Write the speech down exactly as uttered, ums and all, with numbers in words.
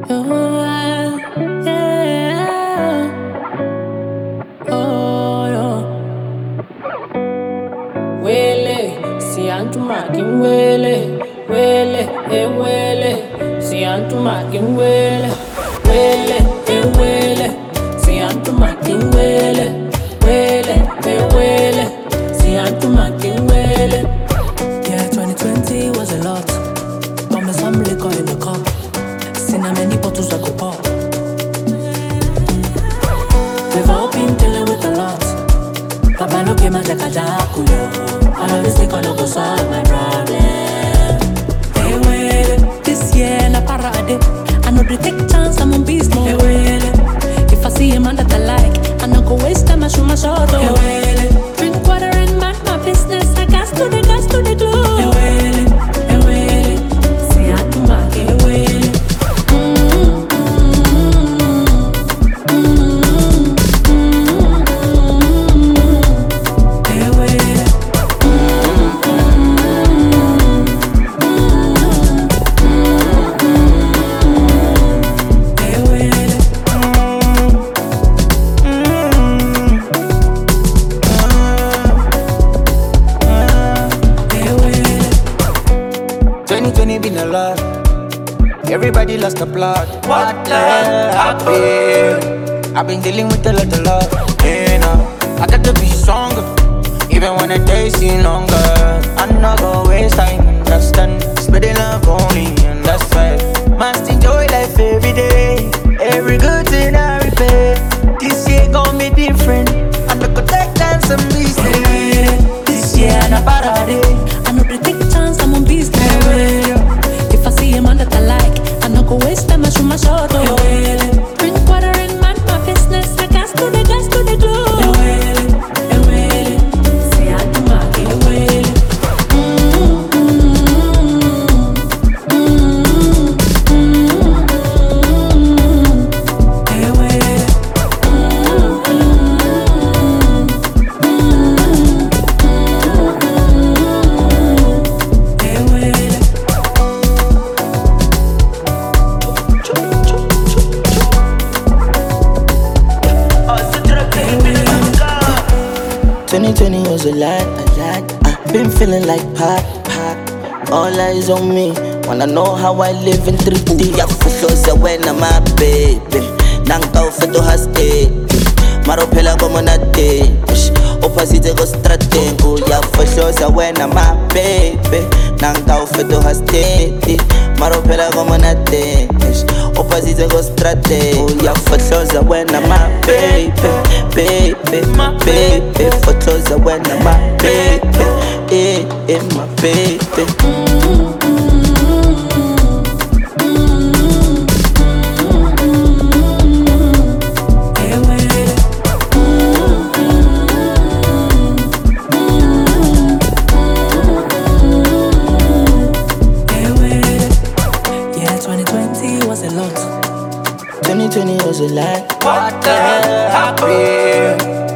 Oh, yeah. Oh, no. Wele, si antu makin wele, wele, eh wele, si antu makin wele, wele, eh wele, si antu makin wele, wele, eh wele, si antu makin wele. Yeah, twenty twenty was a lot. Bought me some liquor in the cup. Seen how many bottles I go pop. We've all been dealing with a lot. Papa no came and take a jaculo. All of this liquor no go solve my problem. Hey, well, this year na parade. I know they take chance, I'm on beast mode. Hey, well, if I see a man that I like, I no go waste time, I shoot my shot. Hey, well, drink water and mind my business. I gas to the gas to the glue. Hey, well, hey, well, see I do my hey, well. twenty twenty been a lot. Everybody lost the plot. What the hell happened? I've been dealing with a lot of love. You know, I got to be stronger, even when the days seem longer. I'm not gonna waste time, understand? Spreading love only, and that's right. Must enjoy life every day. Every good thing I repair. This year gon' be different. I'm not gonna take chance and be safe. This year na parade. I know they take chance, I'm on business. If I see a man that I like, I no go waste time, I shoot my shot. Oh, drink water and mind my business. I gas to the gas to the glue. See I do my get away. twenty twenty was a lot, a lot. I've been feeling like pop, pop. All eyes on me, wanna know how I live in three D. Ya fuhloza wena my baby, nanga ufeto haste. Maro phela como nade, opposite go stratengu. Ya fuhloza wena my baby, nanga ufeto haste. Maro phela como nade, opposite go stratengu. Ya fuhloza wena my baby, baby, my baby. Fuhloza wena my baby, eh, eh, my baby. twenty twenty was a lot. What the hell happened?